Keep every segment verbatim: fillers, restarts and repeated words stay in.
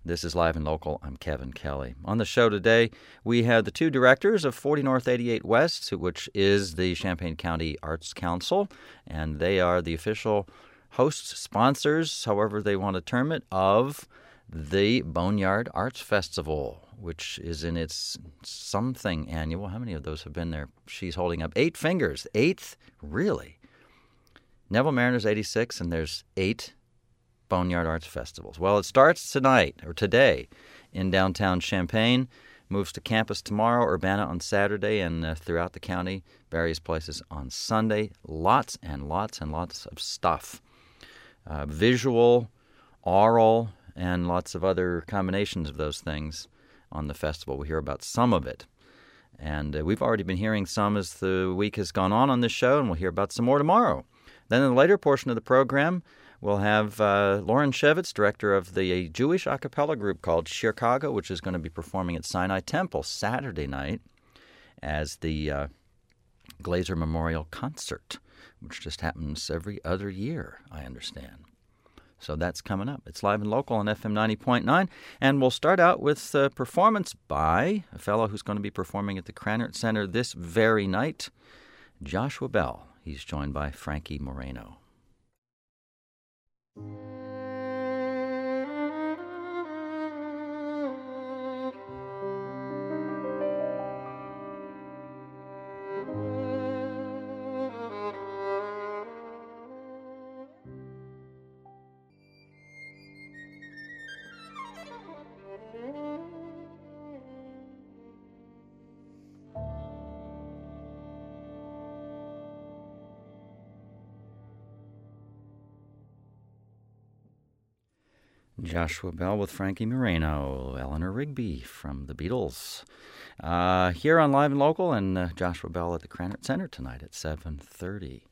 This is Live and Local. I'm Kevin Kelly. On the show today, we have the two directors of forty North eighty-eight West, which is the Champaign County Arts Council, and they are the official hosts, sponsors, however they want to term it, of the Boneyard Arts Festival, which is in its something annual. How many of those have been there? She's holding up eight fingers. Eighth? Really? Neville Mariner's eighty-six, and there's eight Boneyard Arts Festivals. Well, it starts tonight, or today, in downtown Champaign, moves to campus tomorrow, Urbana on Saturday, and uh, throughout the county, various places on Sunday. Lots and lots and lots of stuff. Uh, visual, oral, and lots of other combinations of those things on the festival. We'll hear about some of it. And uh, we've already been hearing some as the week has gone on on this show, and we'll hear about some more tomorrow. Then in the later portion of the program, we'll have uh, Lauren Shevitz, director of the Jewish a cappella group called Chicago, which is going to be performing at Sinai Temple Saturday night as the uh, Glazer Memorial Concert, which just happens every other year, I understand. So that's coming up. It's Live and Local on F M ninety point nine, and we'll start out with a performance by a fellow who's going to be performing at the Krannert Center this very night, Joshua Bell. He's joined by Frankie Moreno. Joshua Bell with Frankie Moreno, Eleanor Rigby from the Beatles. Uh, here on Live and Local, and uh, Joshua Bell at the Krannert Center tonight at seven thirty.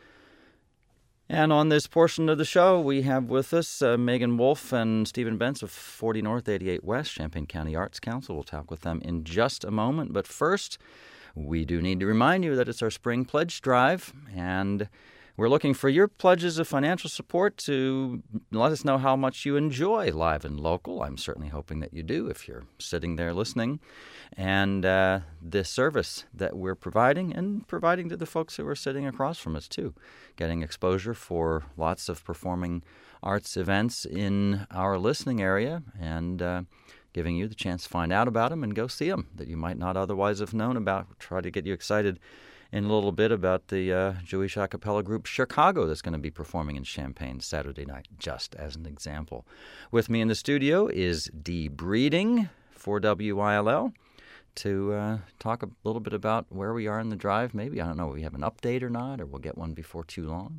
And on this portion of the show, we have with us uh, Megan Wolf and Stephen Bentz of forty North eighty-eight West, Champaign County Arts Council. We'll talk with them in just a moment. But first, we do need to remind you that it's our Spring Pledge Drive, and we're looking for your pledges of financial support to let us know how much you enjoy Live and Local. I'm certainly hoping that you do if you're sitting there listening. And uh, the service that we're providing, and providing to the folks who are sitting across from us, too. Getting exposure for lots of performing arts events in our listening area, and uh, giving you the chance to find out about them and go see them that you might not otherwise have known about. We'll try to get you excited in a little bit about the uh, Jewish a cappella group Chicago that's going to be performing in Champaign Saturday night, just as an example. With me in the studio is Dee Breeding for W I L L to uh, talk a little bit about where we are in the drive. Maybe, I don't know, we have an update or not, or we'll get one before too long.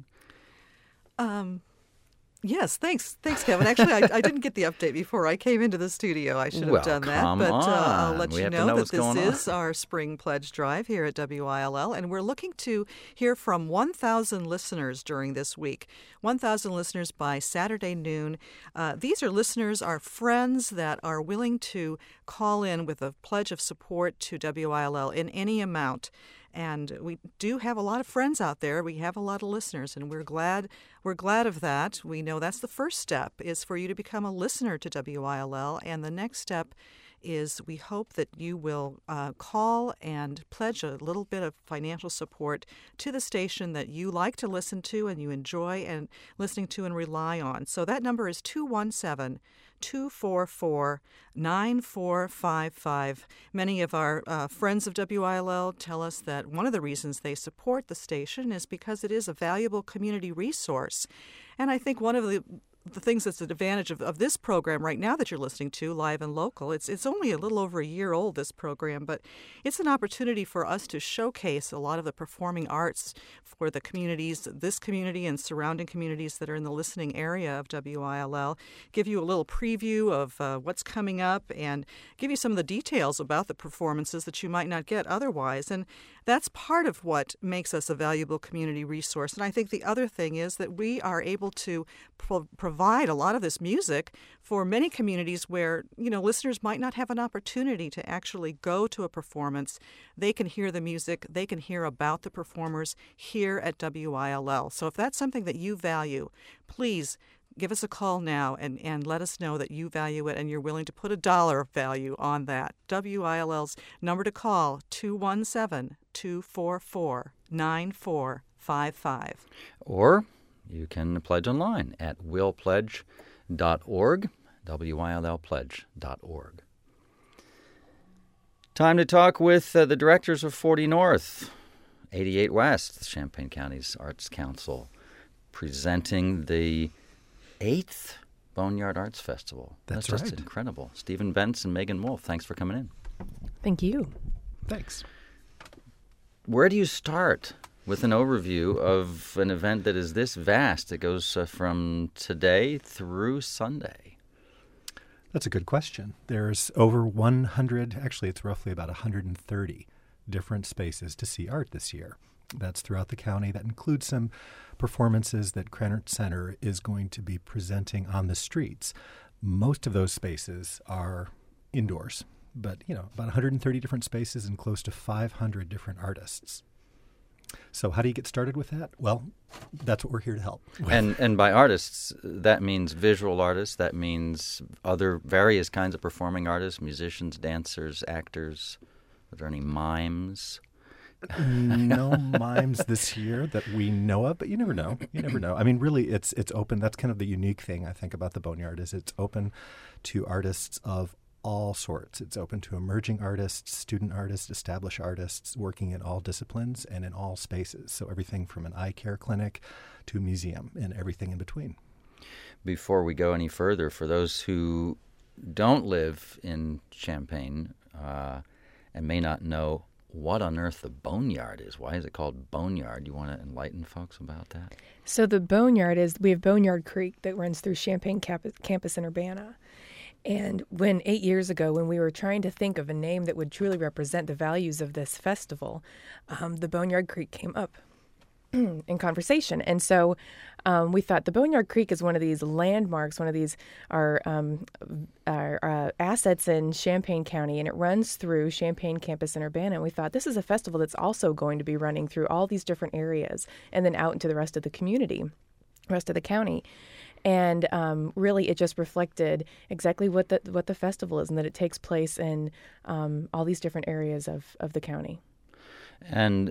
Um. Yes, thanks. Thanks, Kevin. Actually, I, I didn't get the update before I came into the studio. I should have well, done that. come But uh, I'll on. let We you have to know, know that what's this going on. is our Spring Pledge Drive here at W I L L, and we're looking to hear from one thousand listeners during this week. one thousand listeners by Saturday noon. Uh, these are listeners, our friends that are willing to call in with a pledge of support to W I L L in any amount. And we do have a lot of friends out there. We have a lot of listeners, and we're glad we're glad of that. We know that's the first step, is for you to become a listener to W I L L. And the next step is we hope that you will uh, call and pledge a little bit of financial support to the station that you like to listen to and you enjoy and listening to and rely on. So that number is two one seven, two four four, nine four five five. Many of our uh, friends of W I L L tell us that one of the reasons they support the station is because it is a valuable community resource. And I think one of the the things that's an advantage of, of this program right now that you're listening to, Live and Local, it's it's only a little over a year old, this program, but it's an opportunity for us to showcase a lot of the performing arts for the communities, this community and surrounding communities that are in the listening area of W I L L, give you a little preview of uh, what's coming up, and give you some of the details about the performances that you might not get otherwise. And that's part of what makes us a valuable community resource. And I think the other thing is that we are able to pro- provide a lot of this music for many communities where, you know, listeners might not have an opportunity to actually go to a performance. They can hear the music, they can hear about the performers here at W I L L. So if that's something that you value, please give us a call now and, and let us know that you value it and you're willing to put a dollar value on that. W I L L's number to call, two one seven, two four four, nine four five five. Or you can pledge online at will pledge dot org, W I L L pledge dot org. Time to talk with uh, the directors of forty North, eighty-eight West, Champaign County's Arts Council, presenting the eighth Boneyard Arts Festival. That's, That's right. just incredible. Stephen Bentz and Megan Wolf, thanks for coming in. Thank you. Thanks. Where do you start with an overview of an event that is this vast? It goes uh, from today through Sunday. That's a good question. There's over one hundred, actually it's roughly about one hundred thirty different spaces to see art this year. That's throughout the county. That includes some performances that Krannert Center is going to be presenting on the streets. Most of those spaces are indoors, but, you know, about one hundred thirty different spaces and close to five hundred different artists. So how do you get started with that? Well, that's what we're here to help with. And and by artists, that means visual artists. That means other various kinds of performing artists, musicians, dancers, actors. Are there any mimes? No mimes this year that we know of, but you never know. You never know. I mean, really, it's it's open. That's kind of the unique thing, I think, about the Boneyard is it's open to artists of all sorts. It's open to emerging artists, student artists, established artists, working in all disciplines and in all spaces. So everything from an eye care clinic to a museum and everything in between. Before we go any further, for those who don't live in Champaign uh, and may not know what on earth the Boneyard is, why is it called Boneyard? You want to enlighten folks about that? So the Boneyard is, we have Boneyard Creek that runs through Champaign campus, campus in Urbana. And when eight years ago, when we were trying to think of a name that would truly represent the values of this festival, um, the Boneyard Creek came up in conversation. And so um, we thought the Boneyard Creek is one of these landmarks, one of these our, um, our uh, assets in Champaign County, and it runs through Champaign campus in Urbana. And we thought this is a festival that's also going to be running through all these different areas and then out into the rest of the community, rest of the county. And um, really, it just reflected exactly what the what the festival is, and that it takes place in um, all these different areas of, of the county. And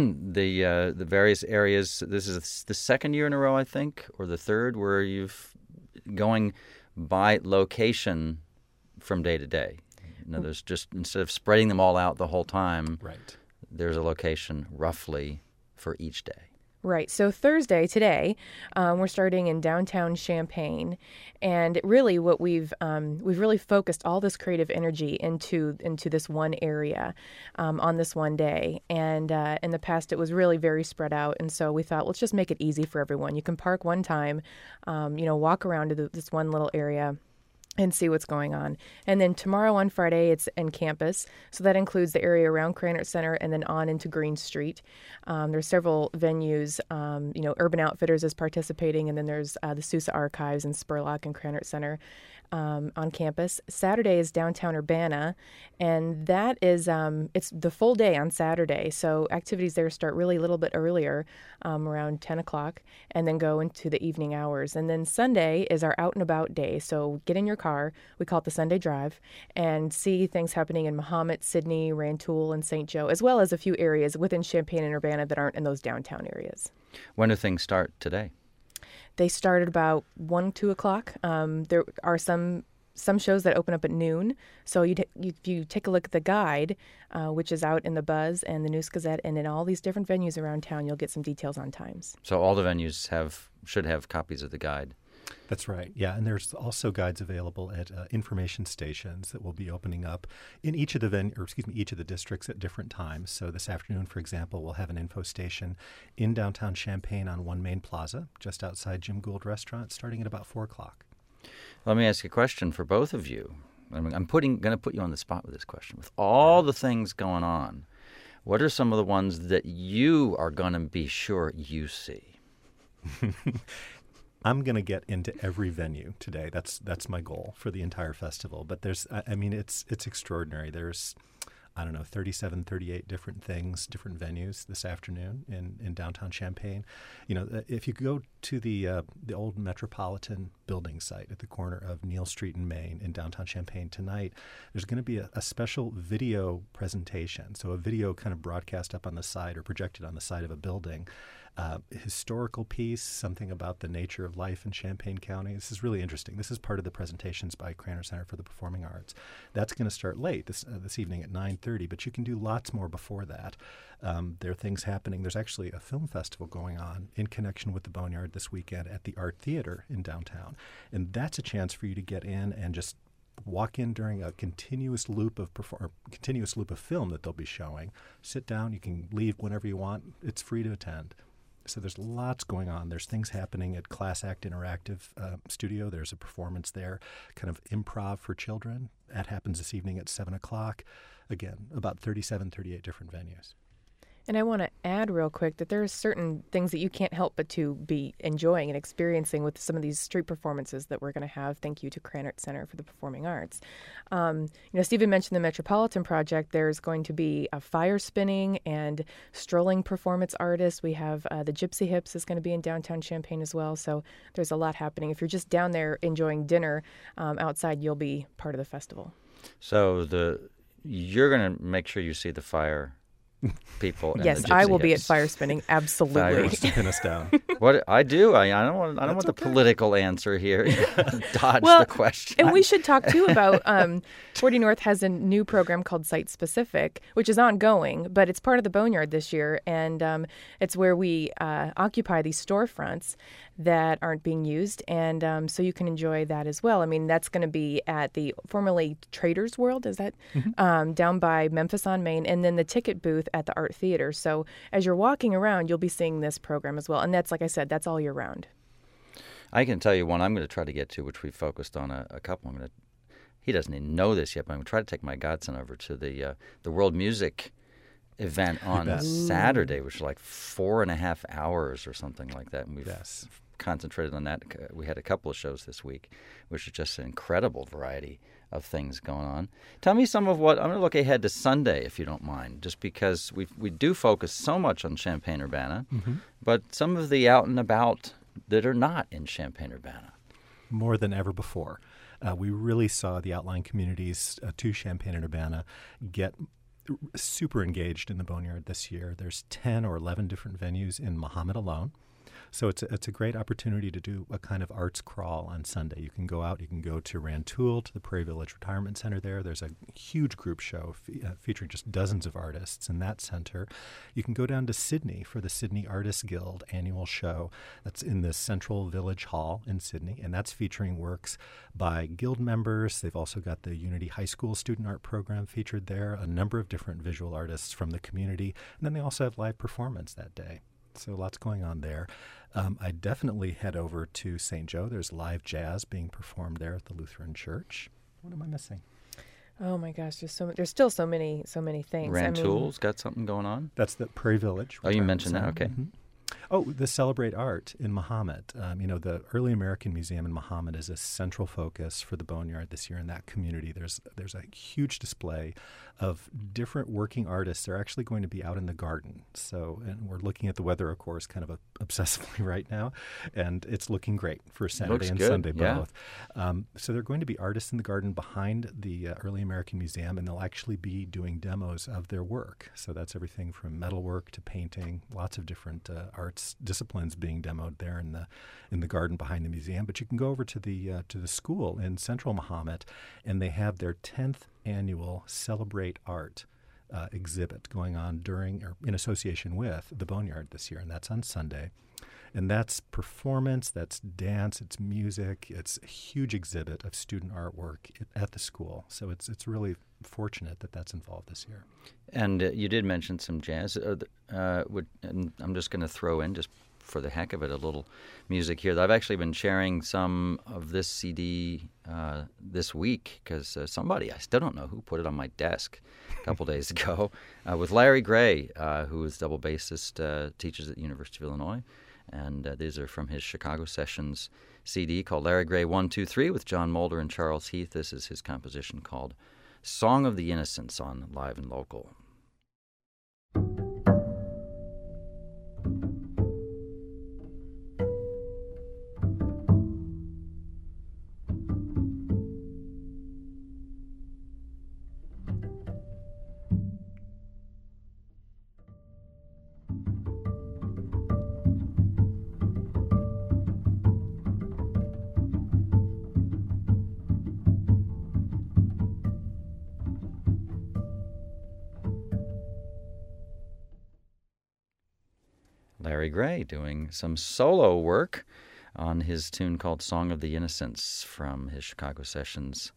the uh, the various areas. This is the second year in a row, I think, or the third, where you've going by location from day to day. You know, there's just instead of spreading them all out the whole time, Right. there's a location roughly for each day. Right. So Thursday, today, um, we're starting in downtown Champaign, and really, what we've um, we've really focused all this creative energy into into this one area um, on this one day. And uh, in the past, it was really very spread out, and so we thought, let's just make it easy for everyone. You can park one time, um, you know, walk around to the, this one little area and see what's going on. And then tomorrow on Friday, it's in campus. So that includes the area around Krannert Center and then on into Green Street. Um, there's several venues. Um, you know, Urban Outfitters is participating, and then there's uh, the Sousa Archives and Spurlock and Krannert Center um, on campus. Saturday is downtown Urbana, and that is, um, it's the full day on Saturday. So activities there start really a little bit earlier, um, around ten o'clock, and then go into the evening hours. And then Sunday is our out and about day. So get in your car, we call it the Sunday Drive, and see things happening in Mahomet, Sidney, Rantoul, and Saint Joe, as well as a few areas within Champaign and Urbana that aren't in those downtown areas. When do things start today? They start at about one, two o'clock. Um, there are some some shows that open up at noon. So you, t- you if you take a look at the guide, uh, which is out in the Buzz and the News Gazette and in all these different venues around town, you'll get some details on times. So all the venues have should have copies of the guide. That's right. Yeah, and there's also guides available at uh, information stations that will be opening up in each of the ven- or excuse me, each of the districts at different times. So this afternoon, for example, we'll have an info station in downtown Champaign on One Main Plaza, just outside Jim Gould Restaurant, starting at about four o'clock. Let me ask you a question for both of you. I'm, I'm putting going to put you on the spot with this question. With all the things going on, what are some of the ones that you are going to be sure you see? I'm going to get into every venue today. That's that's my goal for the entire festival. But there's, I, I mean, it's it's extraordinary. There's, I don't know, thirty-seven, thirty-eight different things, different venues this afternoon in, in downtown Champaign. You know, if you go to the uh, the old Metropolitan building site at the corner of Neal Street and Main in downtown Champaign tonight. There's going to be a, a special video presentation, so a video kind of broadcast up on the side or projected on the side of a building. Uh, historical piece, something about the nature of life in Champaign County. This is really interesting. This is part of the presentations by Cranor Center for the Performing Arts. That's going to start late this uh, this evening at nine thirty, but you can do lots more before that. Um, there are things happening. There's actually a film festival going on in connection with the Boneyard this weekend at the Art Theater in downtown, and that's a chance for you to get in and just walk in during a continuous loop of perform- continuous loop of film that they'll be showing. Sit down. You can leave whenever you want. It's free to attend. So there's lots going on. There's things happening at Class Act Interactive uh, Studio. There's a performance there, kind of improv for children. That happens this evening at seven o'clock. Again, about thirty-seven, thirty-eight different venues. And I want to add real quick that there are certain things that you can't help but to be enjoying and experiencing with some of these street performances that we're going to have. Thank you to Cranor Center for the Performing Arts. Um, you know, Stephen mentioned the Metropolitan Project. There's going to be a fire spinning and strolling performance artists. We have uh, the Gypsy Hips is going to be in downtown Champaign as well. So there's a lot happening. If you're just down there enjoying dinner um, outside, you'll be part of the festival. So the you're going to make sure you see the fire people. And yes, the I Gypsy will be at Hips. fire spinning. Absolutely. Fire Wants to pin us down. What I do, I, I don't want. I don't That's want the okay. political answer here. Dodge Well, the question. And we should talk, too, about um, forty North has a new program called Site Specific, which is ongoing, but it's part of the Boneyard this year. And um, it's where we uh, occupy these storefronts that aren't being used. And um, so you can enjoy that as well. I mean, that's going to be at the formerly Traders World, is that Mm-hmm. um, down by Memphis on Main, and then the ticket booth at the Art Theater. So as you're walking around, you'll be seeing this program as well. And that's, like I said, that's all year round. I can tell you one I'm going to try to get to, which we focused on a, a couple. I'm going to. He doesn't even know this yet, but I'm going to try to take my godson over to the uh, the World Music event on bet. Saturday, which is like four and a half hours or something like that. And we've Yes. concentrated on that. We had a couple of shows this week, which is just an incredible variety of things going on. Tell me some of what, I'm going to look ahead to Sunday, if you don't mind, just because we we do focus so much on Champaign-Urbana, Mm-hmm. but some of the out and about that are not in Champaign-Urbana. More than ever before. Uh, we really saw the outlying communities uh, to Champaign and Urbana get r- super engaged in the Boneyard this year. There's ten or eleven different venues in Mahomet alone. So it's a, it's a great opportunity to do a kind of arts crawl on Sunday. You can go out, you can go to Rantoul, to the Prairie Village Retirement Center there. There's a huge group show fe- uh, featuring just dozens of artists in that center. You can go down to Sydney for the Sydney Artists Guild annual show. That's in the Central Village Hall in Sydney, and that's featuring works by guild members. They've also got the Unity High School Student Art Program featured there, a number of different visual artists from the community, and then they also have live performance that day. So lots going on there. Um, I definitely head over to Saint Joe. There's live jazz being performed there at the Lutheran Church. What am I missing? Oh my gosh, there's so there's still so many so many things. I mean, Rantoul's got something going on? That's the Prairie Village. Oh, you Retirement mentioned that, Center. okay. Mhm. Oh, the Celebrate Art in Mahomet. Um, you know, the Early American Museum in Mahomet is a central focus for the Boneyard this year in that community. There's there's a huge display of different working artists. They're actually going to be out in the garden. So, and we're looking at the weather, of course, kind of a, obsessively right now, and it's looking great for Saturday Looks and good, Sunday yeah. both. Um, so they're going to be artists in the garden behind the uh, Early American Museum, and they'll actually be doing demos of their work. So that's everything from metalwork to painting, lots of different uh, arts disciplines being demoed there in the in the garden behind the museum. But you can go over to the uh, to the school in Central Mahomet, and they have their tenth annual Celebrate Art uh, exhibit going on during or in association with the Boneyard this year, and that's on Sunday. And that's performance, that's dance, it's music, it's a huge exhibit of student artwork at the school. So it's it's really fortunate that that's involved this year. And uh, you did mention some jazz. Uh, th- uh, would, and I'm just going to throw in, just for the heck of it, a little music here. I've actually been sharing some of this C D uh, this week because uh, somebody, I still don't know who, put it on my desk a couple days ago uh, with Larry Gray, uh, who is double bassist, uh, teaches at the University of Illinois. And uh, these are from his Chicago Sessions C D called Larry Gray one two three with John Mulder and Charles Heath. This is his composition called Song of the Innocents on Live and Local. Larry Gray doing some solo work on his tune called Song of the Innocents from his Chicago Sessions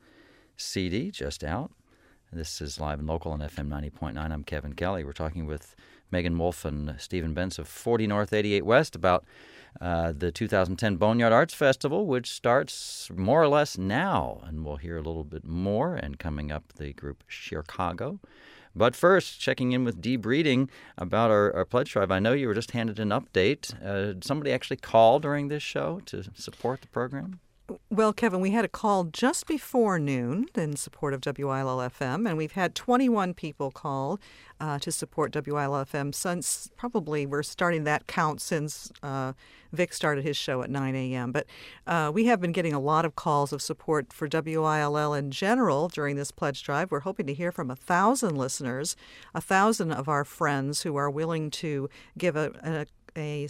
C D, just out. This is Live and Local on F M ninety point nine. I'm Kevin Kelly. We're talking with Megan Wolf and Stephen Bentz of forty North eighty-eight West about uh, the two thousand ten Boneyard Arts Festival, which starts more or less now. And we'll hear a little bit more. And coming up, the group Chicago. But first, checking in with Dee Breeding about our, our pledge drive. I know you were just handed an update. Uh, did somebody actually call during this show to support the program? Well, Kevin, we had a call just before noon in support of W I L L F M, and we've had twenty-one people call uh, to support W I L L F M since probably we're starting that count since uh, Vic started his show at nine a.m. But uh, we have been getting a lot of calls of support for W I L L in general during this pledge drive. We're hoping to hear from a thousand listeners, a thousand of our friends who are willing to give a, a a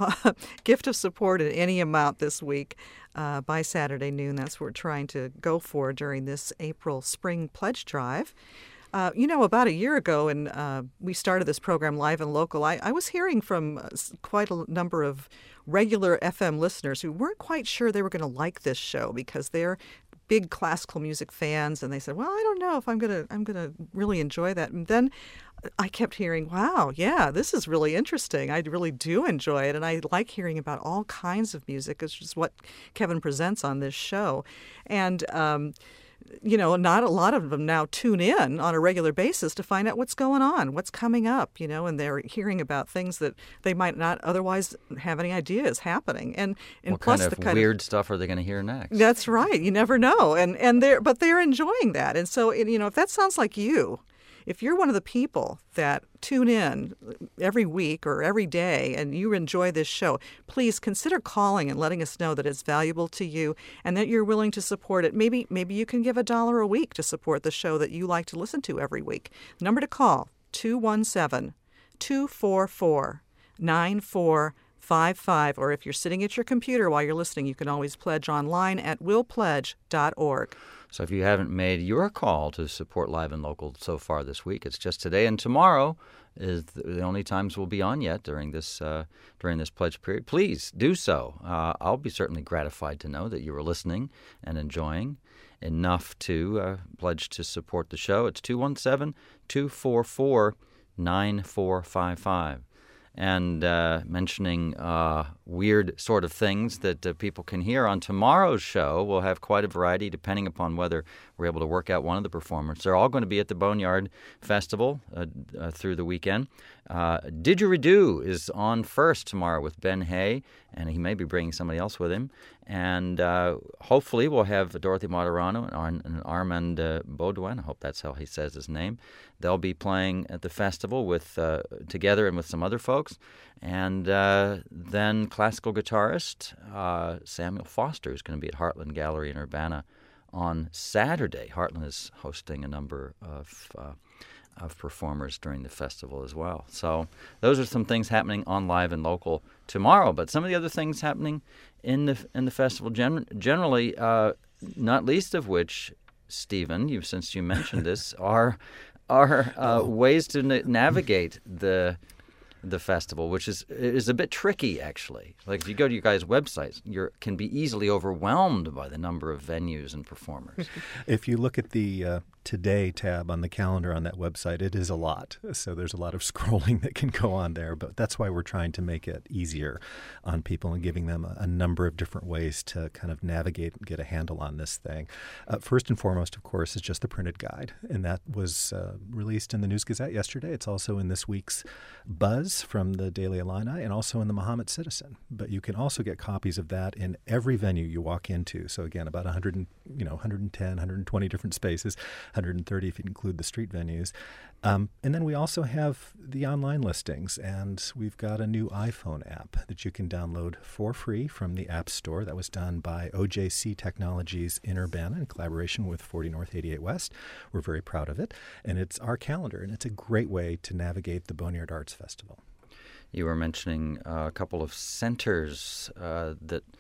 gift of support at any amount this week uh, by Saturday noon. That's what we're trying to go for during this April Spring Pledge Drive. Uh, you know, about a year ago, and uh, we started this program Live and Local, I, I was hearing from quite a number of regular F M listeners who weren't quite sure they were going to like this show because they're big classical music fans, and they said, well, I don't know if I'm going to I'm going to really enjoy that. And then I kept hearing, wow, yeah, this is really interesting. I really do enjoy it, and I like hearing about all kinds of music, which is what Kevin presents on this show. And um you know, not a lot of them now tune in on a regular basis to find out what's going on, what's coming up, you know, and they're hearing about things that they might not otherwise have any idea is happening. And, and what plus kind of the kind weird of, stuff are they going to hear next? That's right. You never know. And and they're but they're enjoying that. And so, you know, if that sounds like you, if you're one of the people that tune in every week or every day and you enjoy this show, please consider calling and letting us know that it's valuable to you and that you're willing to support it. Maybe maybe you can give a dollar a week to support the show that you like to listen to every week. Number to call, two one seven, two four four, nine four five five. Or if you're sitting at your computer while you're listening, you can always pledge online at will pledge dot org. So if you haven't made your call to support Live and Local so far this week, it's just today and tomorrow is the only times we'll be on yet during this uh, during this pledge period. Please do so. Uh, I'll be certainly gratified to know that you are listening and enjoying enough to uh, pledge to support the show. It's two one seven, two four four, nine four five five. And uh, mentioning uh, weird sort of things that uh, people can hear on tomorrow's show. We'll have quite a variety depending upon whether we're able to work out one of the performers. They're all going to be at the Boneyard Festival uh, uh, through the weekend. Uh, Didgeridoo is on first tomorrow with Ben Hay, and he may be bringing somebody else with him. And uh, hopefully we'll have Dorothy Martirano and, and Armand uh, Baudouin. I hope that's how he says his name. They'll be playing at the festival with uh, together and with some other folks. And uh, then classical guitarist uh, Samuel Foster is going to be at Heartland Gallery in Urbana on Saturday. Heartland is hosting a number of uh, of performers during the festival as well. So those are some things happening on Live and Local tomorrow. But some of the other things happening in the in the festival gen- generally, uh, not least of which, Stephen, you since you mentioned this, are are uh, ways to na- navigate the the festival, which is is a bit tricky, actually. Like if you go to your guys' websites, you can be easily overwhelmed by the number of venues and performers. If you look at the uh, Today tab on the calendar on that website, it is a lot. So there's a lot of scrolling that can go on there. But that's why we're trying to make it easier on people and giving them a, a number of different ways to kind of navigate and get a handle on this thing. Uh, first and foremost, of course, is just the printed guide. And that was uh, released in the News Gazette yesterday. It's also in this week's Buzz from the Daily Illini and also in the Mahomet Citizen. But you can also get copies of that in every venue you walk into. So again, about one hundred, you know, one hundred ten, one hundred twenty different spaces. one hundred thirty if you include the street venues. Um, and then we also have the online listings, and we've got a new iPhone app that you can download for free from the App Store. That was done by O J C Technologies in Urbana in collaboration with forty North eighty-eight West. We're very proud of it, and it's our calendar, and it's a great way to navigate the Boneyard Arts Festival. You were mentioning uh, a couple of centers uh, that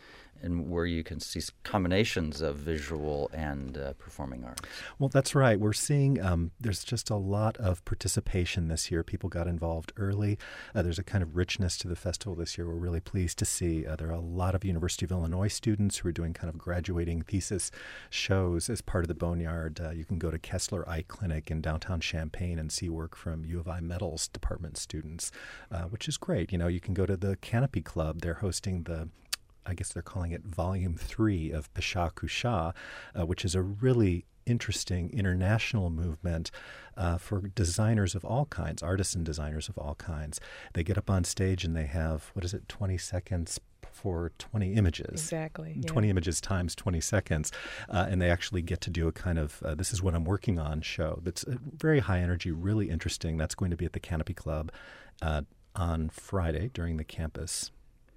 and where you can see combinations of visual and uh, performing arts. Well, that's right. We're seeing um, there's just a lot of participation this year. People got involved early. Uh, there's a kind of richness to the festival this year we're really pleased to see. Uh, there are a lot of University of Illinois students who are doing kind of graduating thesis shows as part of the Boneyard. Uh, you can go to Kessler Eye Clinic in downtown Champaign and see work from U of I Metals department students, uh, which is great. You know, you can go to the Canopy Club. They're hosting the I guess they're calling it Volume three of Pesha Kusha, uh, which is a really interesting international movement uh, for designers of all kinds, artisan designers of all kinds. They get up on stage and they have, what is it, twenty seconds for twenty images. Exactly. Yeah. twenty images times twenty seconds. Uh, and they actually get to do a kind of, uh, this is what I'm working on show. That's uh, very high energy, really interesting. That's going to be at the Canopy Club uh, on Friday during the campus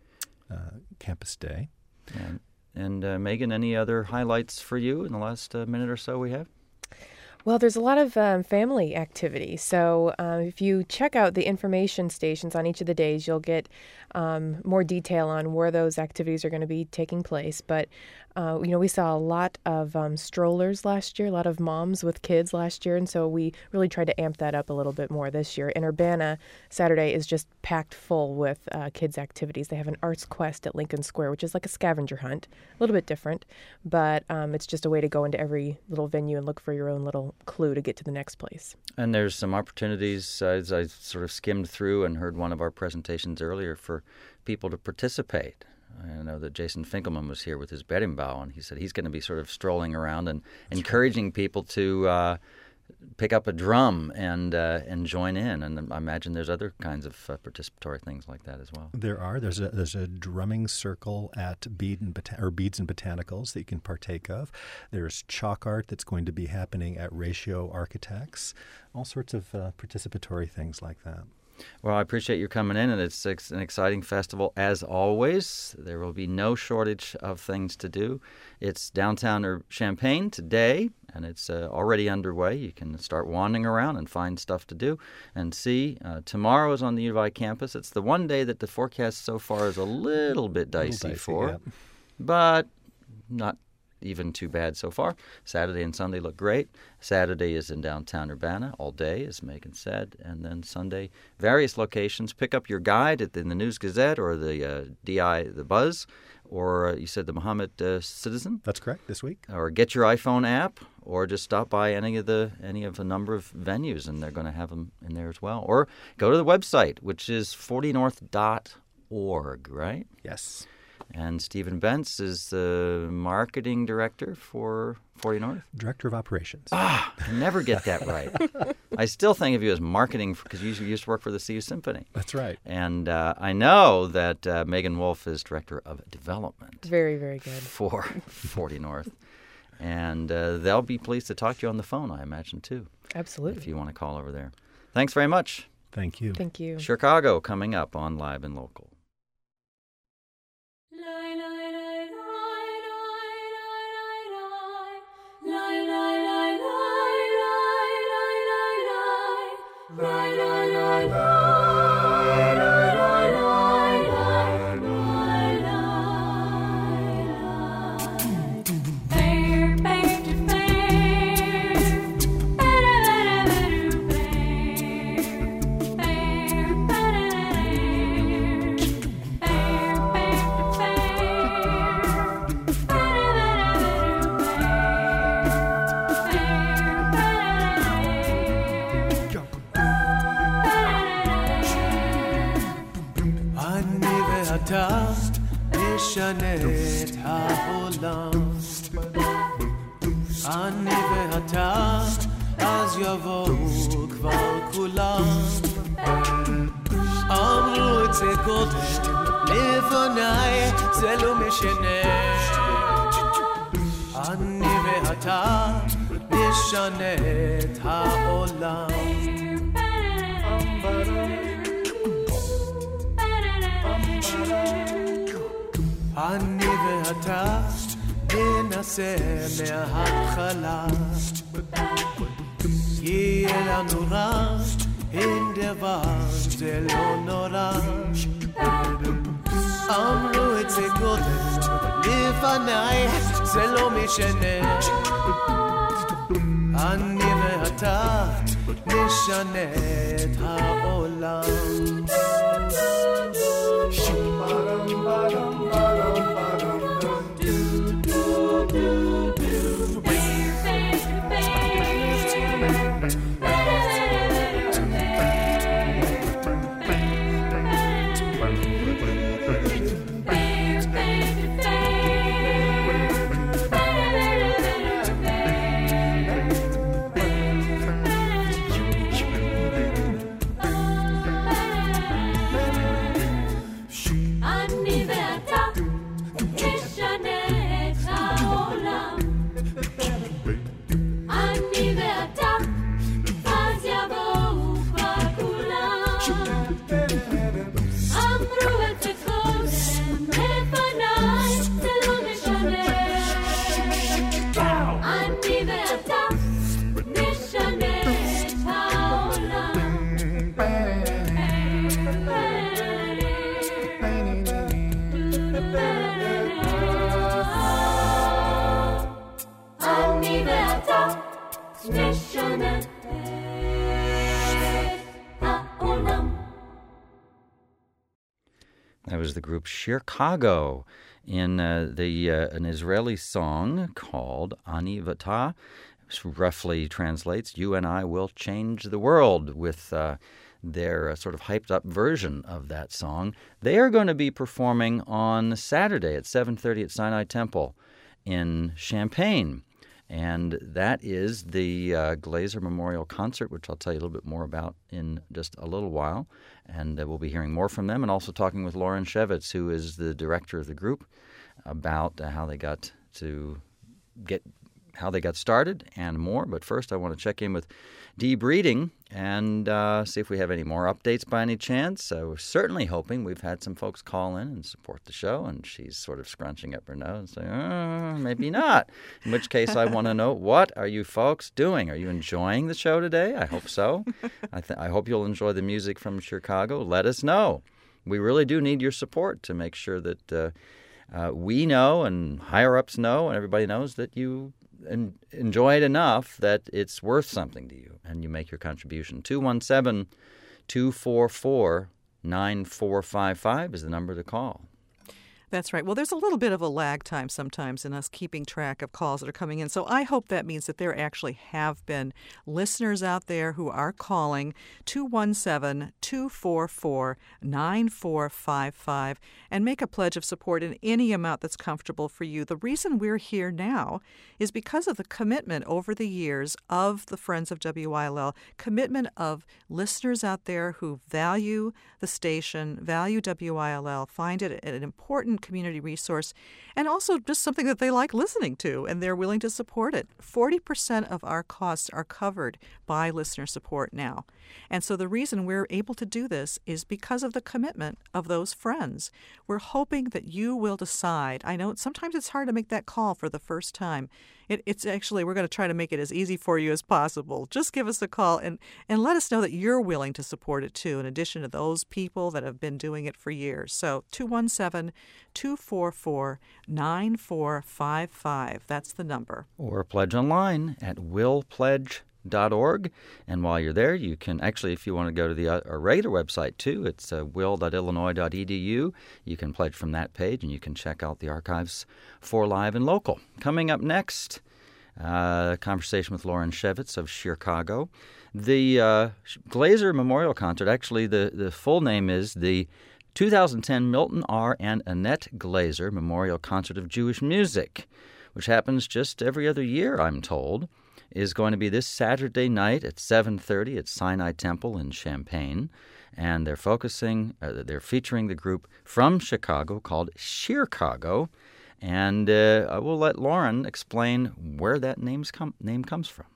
Uh, campus day. And, and uh, Megan, any other highlights for you in the last uh, minute or so we have? Well, there's a lot of um, family activity. So uh, if you check out the information stations on each of the days, you'll get um, more detail on where those activities are going to be taking place. But, uh, you know, we saw a lot of um, strollers last year, a lot of moms with kids last year. And so we really tried to amp that up a little bit more this year. And Urbana Saturday is just packed full with uh, kids' activities. They have an arts quest at Lincoln Square, which is like a scavenger hunt, a little bit different. But um, it's just a way to go into every little venue and look for your own little clue to get to the next place. And there's some opportunities, uh, as I sort of skimmed through and heard one of our presentations earlier, for people to participate. I know that Jason Finkelman was here with his berimbau, and he said he's going to be sort of strolling around and That's encouraging right. people to uh, pick up a drum and uh, and join in. And I imagine there's other kinds of uh, participatory things like that as well. There are. There's a there's a drumming circle at Bead and Bota- or Beads and Botanicals that you can partake of. There's chalk art that's going to be happening at Ratio Architects. All sorts of uh, participatory things like that. Well, I appreciate you coming in, and it's an exciting festival as always. There will be no shortage of things to do. It's downtown Champaign today, and it's uh, already underway. You can start wandering around and find stuff to do and see. Uh, tomorrow is on the U of I campus. It's the one day that the forecast so far is a little bit dicey, little dicey for, yeah. but not even too bad so far. Saturday and Sunday look great. Saturday is in downtown Urbana all day, as Megan said, and then Sunday, various locations. Pick up your guide at the, in the News Gazette or the uh, D I, the Buzz, or uh, you said the Muhammad uh, Citizen. That's correct. This week. Or get your iPhone app, or just stop by any of the any of a number of venues, and they're going to have them in there as well. Or go to the website, which is forty north dot org, right? Yes. And Stephen Bentz is the marketing director for forty north? Director of Operations. Ah, I never get that right. I still think of you as marketing because you used to work for the C U Symphony. That's right. And uh, I know that uh, Megan Wolf is Director of Development. Very, very good. For forty north. And uh, they'll be pleased to talk to you on the phone, I imagine, too. Absolutely. If you want to call over there. Thanks very much. Thank you. Thank you. Chicago coming up on Live and Local. אתה נשנה את העולם אני ואתה אז יבואו כבר כולם אמרו את זה קודם לפניי זה לא משנה אני ואתה נשנה את העולם אני ואתה ננסה מההתחלה יהיה לנו רע אין דבר זה לא נורא אמרו את זה קודם לפניי זה לא משנה אני ואתה נשנה את העולם That was the group Chicago in uh, the uh, an Israeli song called Ani V'Ata, which roughly translates "You and I will change the world." With uh, their uh, sort of hyped up version of that song, they are going to be performing on Saturday at seven thirty at Sinai Temple in Champaign. And that is the uh, Glaser Memorial Concert, which I'll tell you a little bit more about in just a little while. And uh, we'll be hearing more from them and also talking with Lauren Shevitz, who is the director of the group, about uh, how they got to get how they got started and more. But first, I want to check in with Dee Breeding and uh, see if we have any more updates by any chance. Uh, we're certainly hoping. We've had some folks call in and support the show, and she's sort of scrunching up her nose and saying, oh, maybe not. In which case, I want to know, what are you folks doing? Are you enjoying the show today? I hope so. I, th- I hope you'll enjoy the music from Chicago. Let us know. We really do need your support to make sure that uh, uh, we know and higher-ups know and everybody knows that you and enjoy it enough that it's worth something to you, and you make your contribution. two one seven, two four four, nine four five five is the number to call. That's right. Well, there's a little bit of a lag time sometimes in us keeping track of calls that are coming in. So I hope that means that there actually have been listeners out there who are calling two one seven, two four four, nine four five five and make a pledge of support in any amount that's comfortable for you. The reason we're here now is because of the commitment over the years of the Friends of W I L L, commitment of listeners out there who value the station, value W I L L, find it an important community resource, and also just something that they like listening to, and they're willing to support it. forty percent of our costs are covered by listener support now. And so the reason we're able to do this is because of the commitment of those friends. We're hoping that you will decide. I know sometimes it's hard to make that call for the first time. It, it's actually, we're going to try to make it as easy for you as possible. Just give us a call and, and let us know that you're willing to support it too, in addition to those people that have been doing it for years. So two one seven, two four four, nine four five five. That's the number. Or pledge online at will pledge dot org. And while you're there, you can actually, if you want to go to the uh, our regular website too, it's uh, will dot illinois dot e d u. You can pledge from that page, and you can check out the archives for Live and Local. Coming up next, uh, a conversation with Lauren Shevitz of Chicago. The uh, Glaser Memorial Concert, actually the, the full name is the two thousand ten Milton R. and Annette Glaser Memorial Concert of Jewish Music, which happens just every other year, I'm told, is going to be this Saturday night at seven thirty at Sinai Temple in Champaign. And they're focusing, uh, they're featuring the group from Chicago called Chicago. And uh, I will let Lauren explain where that name's com- name comes from.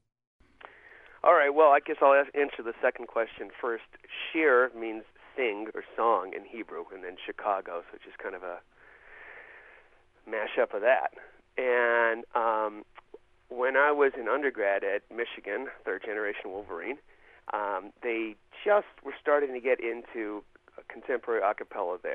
All right, well, I guess I'll answer the second question first. Shir means sing or song in Hebrew, and then Chicago, so just kind of a mashup of that. And um, when I was in undergrad at Michigan, third generation Wolverine, um, they just were starting to get into contemporary a cappella there.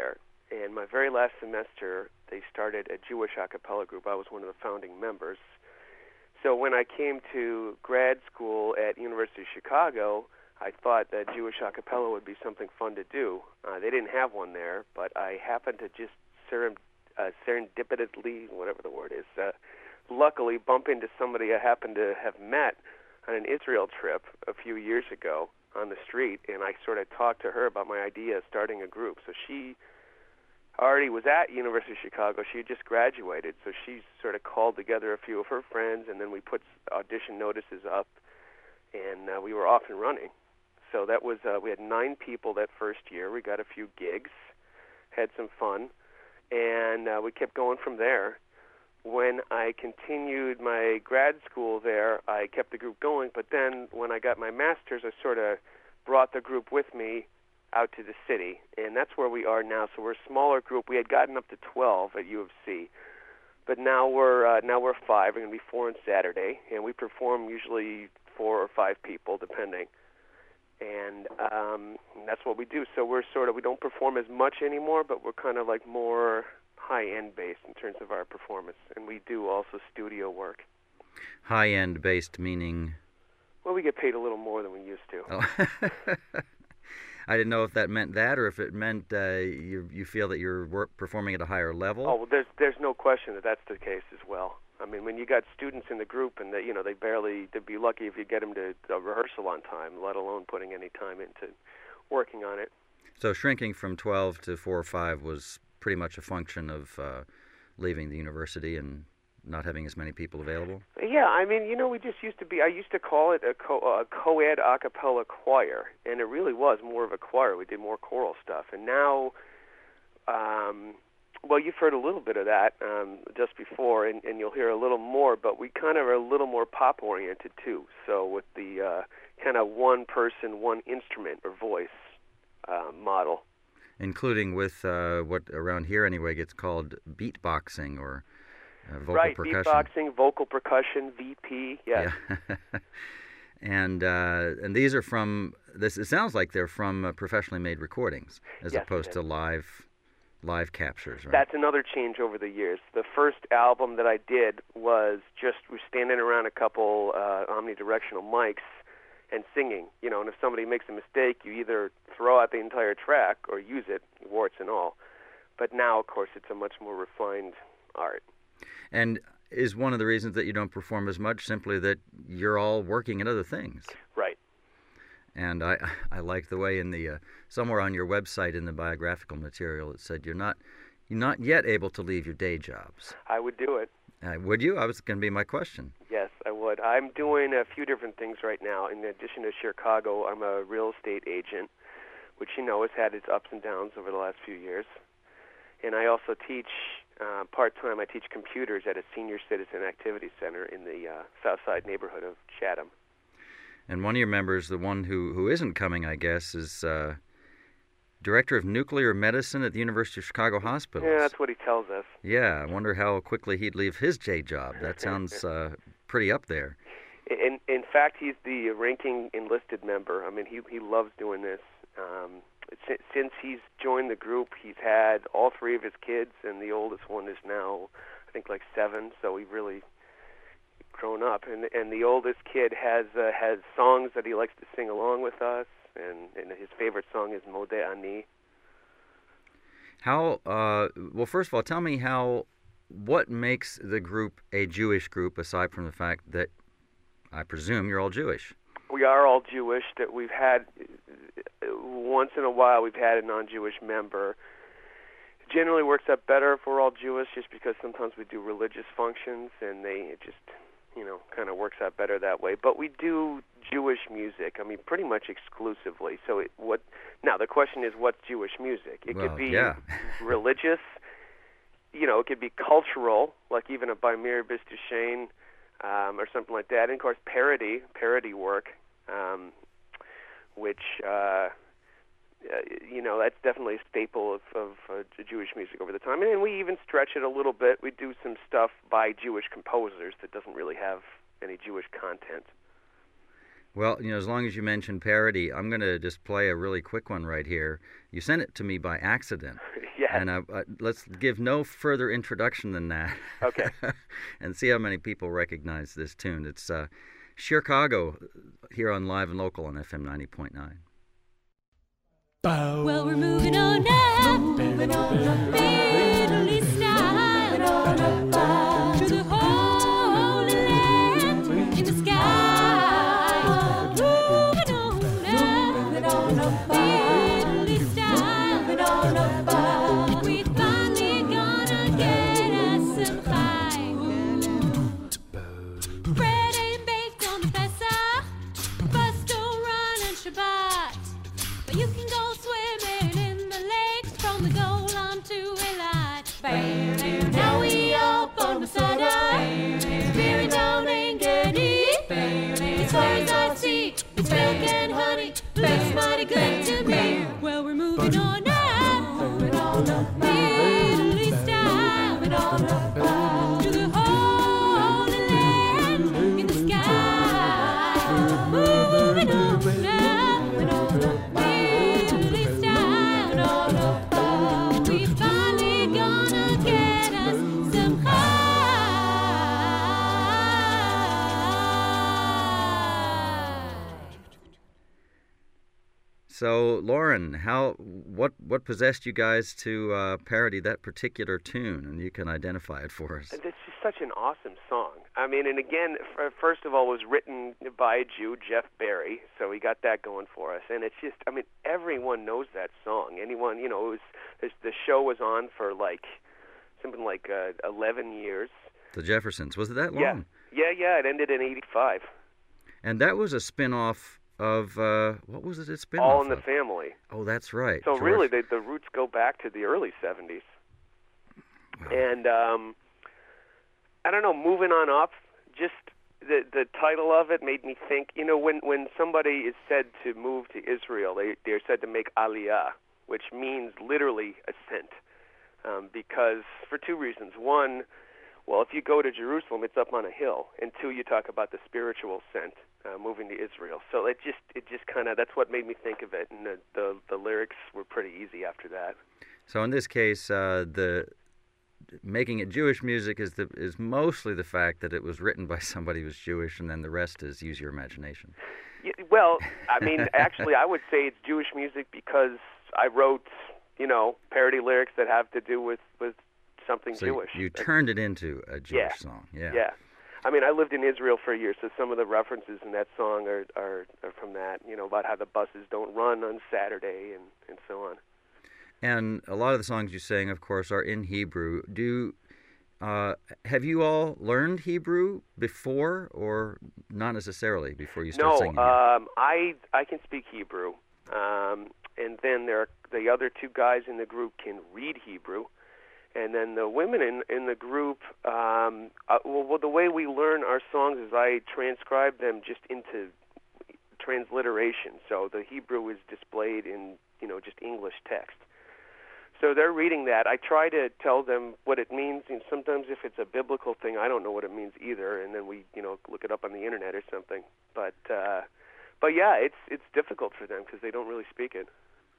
and my very last semester, they started a Jewish a cappella group. I was one of the founding members. So when I came to grad school at University of Chicago, I thought that Jewish a cappella would be something fun to do. Uh, they didn't have one there, but I happened to just serend- uh, serendipitously, whatever the word is, uh, luckily bump into somebody I happened to have met on an Israel trip a few years ago on the street, and I sort of talked to her about my idea of starting a group. So she already was at University of Chicago. She had just graduated, so she sort of called together a few of her friends, and then we put audition notices up, and uh, we were off and running. So that was, uh, we had nine people that first year. We got a few gigs, had some fun, and uh, we kept going from there. When I continued my grad school there, I kept the group going, but then when I got my master's, I sort of brought the group with me out to the city, and that's where we are now. So we're a smaller group. We had gotten up to twelve at U of C, but now we're uh, now we're five. We're going to be four on Saturday, and we perform usually four or five people, depending. And um, that's what we do. So we're sort of, we don't perform as much anymore, but we're kind of like more high-end based in terms of our performance, and we do also studio work. High-end based meaning? Well, we get paid a little more than we used to. Oh. I didn't know if that meant that, or if it meant uh, you you feel that you're work, performing at a higher level. Oh, well, there's there's no question that that's the case as well. I mean, when you got students in the group, and they, you know, they barely, they'd be lucky if you get them to a rehearsal on time, let alone putting any time into working on it. So shrinking from twelve to four or five was pretty much a function of uh, leaving the university and not having as many people available? Yeah, I mean, you know, we just used to be, I used to call it a, co- a co-ed a cappella choir, and it really was more of a choir. We did more choral stuff. And now, um, well, you've heard a little bit of that um, just before, and, and you'll hear a little more, but we kind of are a little more pop-oriented, too. So with the uh, kind of one person, one instrument or voice uh, model. Including with uh, what around here anyway gets called beatboxing or uh, vocal right, percussion. Right, beatboxing, vocal percussion, V P, yes. Yeah. and uh, and these are from, this. It sounds like they're from uh, professionally made recordings as yes, opposed to live live captures, right? That's another change over the years. The first album that I did was just, we're standing around a couple uh, omnidirectional mics and singing, you know, and if somebody makes a mistake, you either throw out the entire track or use it, warts and all. But now, of course, it's a much more refined art. And is one of the reasons that you don't perform as much simply that you're all working at other things? Right. And I I like the way in the, uh, somewhere on your website in the biographical material it said you're not, you're not yet able to leave your day jobs. I would do it. Uh, would you? I was going to be my question. Yes, I would. I'm doing a few different things right now. In addition to Chicago, I'm a real estate agent, which, you know, has had its ups and downs over the last few years. And I also teach uh, part-time. I teach computers at a senior citizen activity center in the uh, South Side neighborhood of Chatham. And one of your members, the one who, who isn't coming, I guess, is uh, Director of Nuclear Medicine at the University of Chicago Hospitals. Yeah, that's what he tells us. Yeah, I wonder how quickly he'd leave his day job. That sounds uh, pretty up there. In in fact, he's the ranking enlisted member. I mean, he he loves doing this. Um, since he's joined the group, he's had all three of his kids, and the oldest one is now, I think, like seven. So we've really grown up. And and the oldest kid has uh, has songs that he likes to sing along with us. And, and his favorite song is Modeh Ani. How, uh, well, first of all, tell me how, what makes the group a Jewish group, aside from the fact that I presume you're all Jewish? We are all Jewish. That we've had, once in a while, we've had a non-Jewish member. It generally works out better if we're all Jewish, just because sometimes we do religious functions, and they it just, you know, kind of works out better that way. But we do Jewish music, I mean, pretty much exclusively. So it, what? Now, the question is, what's Jewish music? It well, could be yeah. religious, you know, it could be cultural, like even a Bimir Bistushane um, or something like that. And, of course, parody, parody work, um, which, uh, uh, you know, that's definitely a staple of, of uh, Jewish music over the time. And, and we even stretch it a little bit. We do some stuff by Jewish composers that doesn't really have any Jewish content. Well, you know, as long as you mention parody, I'm going to just play a really quick one right here. You sent it to me by accident. Yeah. And uh, uh, let's give no further introduction than that. Okay. And see how many people recognize this tune. It's uh, Chicago here on Live and Local on F M ninety point nine. Well, we're moving on now, moving on up Middle East style, to the Holy Land in the sky. Moving on now, moving on up Middle East style, moving on up. We finally gonna get us some pie. Bread ain't baked on the Pesach, bus don't run on Shabbat. But you can go swimming in the lake from the goal on to Eilat. Bam, now we up on Masada, spirit down in Gedi. As far as I see, it's milk and honey, looks mighty good to me. Well, we're moving on now, moving on up, Middle East style, moving on up to the Holy Land in the sky. Moving on now, moving on up. So, Lauren, how what what possessed you guys to uh, parody that particular tune? And you can identify it for us. It's just such an awesome song. I mean, and again, f- first of all, it was written by a Jew, Jeff Barry, so he got that going for us. And it's just, I mean, everyone knows that song. Anyone, you know, it was the show was on for like something like uh, eleven years. The Jeffersons, was it that long? Yeah, yeah, yeah. It ended in eighty-five. And that was a spin-off of, uh, what was it? It's been All in the of? Family. Oh, that's right. So George. really, the, the roots go back to the early seventies. Wow. And um, I don't know, moving on up, just the the title of it made me think, you know, when, when somebody is said to move to Israel, they, they're said to make aliyah, which means literally ascent, um, because for two reasons. One, well, if you go to Jerusalem, it's up on a hill. And two, you talk about the spiritual ascent. Uh, moving to Israel, so it just it just kind of that's what made me think of it, and the, the the lyrics were pretty easy after that. So in this case, uh, the making it Jewish music is the is mostly the fact that it was written by somebody who's Jewish, and then the rest is use your imagination. Yeah, well, I mean, actually, I would say it's Jewish music because I wrote, you know, parody lyrics that have to do with with something so Jewish. You, you turned it into a Jewish yeah. song. Yeah. Yeah. I mean, I lived in Israel for a year, so some of the references in that song are, are, are from that, you know, about how the buses don't run on Saturday and, and so on. And a lot of the songs you sang, of course, are in Hebrew. Do uh, have you all learned Hebrew before, or not necessarily before you start no, singing? No, um, I I can speak Hebrew, um, and then there are, the other two guys in the group can read Hebrew. And then the women in, in the group, um, uh, well, well, the way we learn our songs is I transcribe them just into transliteration. So the Hebrew is displayed in, you know, just English text. So they're reading that. I try to tell them what it means, and sometimes if it's a biblical thing, I don't know what it means either, and then we, you know, look it up on the internet or something. But, uh, but yeah, it's it's difficult for them because they don't really speak it.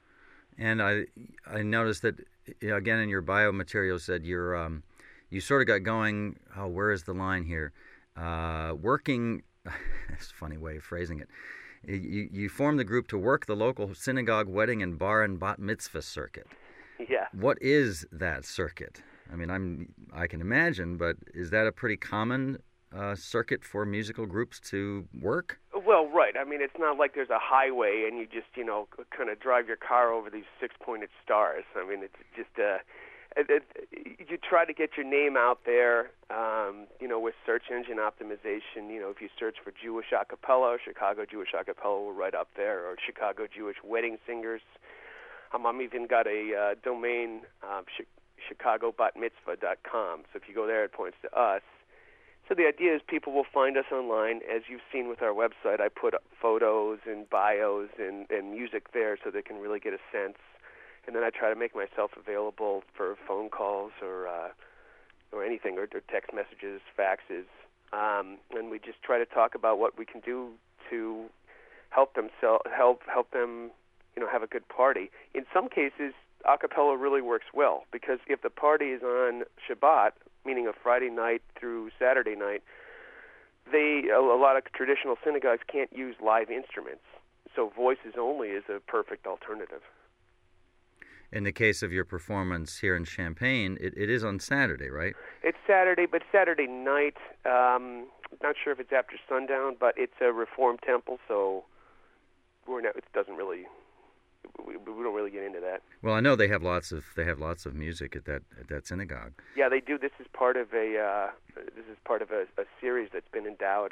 And I I noticed that, you know, again, in your bio material said you're um, you sort of got going. Oh, where is the line here? Uh, working. That's a funny way of phrasing it. You you formed the group to work the local synagogue, wedding, and bar and bat mitzvah circuit. Yeah. What is that circuit? I mean, I'm I can imagine, but is that a pretty common uh, circuit for musical groups to work? Well, right. I mean, it's not like there's a highway and you just, you know, kind of drive your car over these six-pointed stars. I mean, it's just, uh, it, it, you try to get your name out there, um, you know, with search engine optimization. You know, if you search for Jewish a cappella, Chicago Jewish a cappella will right up there, or Chicago Jewish wedding singers. Um, I'm even got a uh, domain, um, sh- chicago bat mitzvah dot com. So if you go there, it points to us. So the idea is people will find us online. As you've seen with our website, I put up photos and bios and, and music there so they can really get a sense. And then I try to make myself available for phone calls or uh, or anything, or, or text messages, faxes. Um, and we just try to talk about what we can do to help themselves, help help them, you know, have a good party. In some cases, a cappella really works well, because if the party is on Shabbat, meaning a Friday night through Saturday night, they a, a lot of traditional synagogues can't use live instruments, so voices only is a perfect alternative. In the case of your performance here in Champaign, it, it is on Saturday, right? It's Saturday, but Saturday night. Um, not sure if it's after sundown, but it's a Reformed temple, so we're not, it doesn't really. We, we don't really get into that. Well, I know they have lots of they have lots of music at that at that synagogue. Yeah, they do. This is part of a uh, this is part of a, a series that's been endowed.